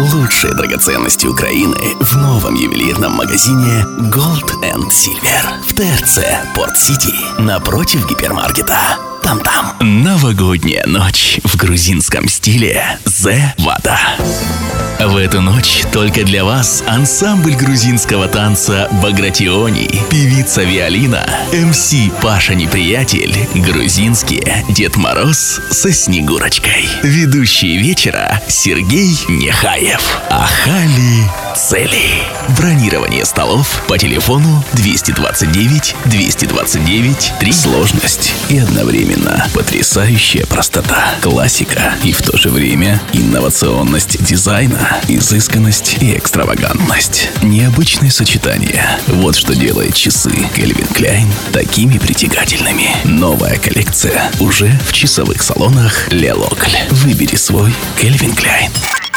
Лучшие драгоценности Украины в новом ювелирном магазине Gold & Silver в ТРЦ Порт-Сити напротив гипермаркета. Там-там. Новогодняя ночь в грузинском стиле The Vada. В эту ночь только для вас ансамбль грузинского танца Багратиони, певица Виолина, МС Паша Неприятель, грузинские Дед Мороз со Снегурочкой. Ведущие вечера Сергей Нехаев, Ахали Цели. Бронирование столов по телефону 229 229 3. Сложность и одновременно потрясающая простота, классика и в то же время инновационность дизайна, изысканность и экстравагантность. Необычное сочетание. Вот что делает часы Calvin Klein такими притягательными. Новая коллекция уже в часовых салонах Le Locle. Выбери свой Calvin Klein.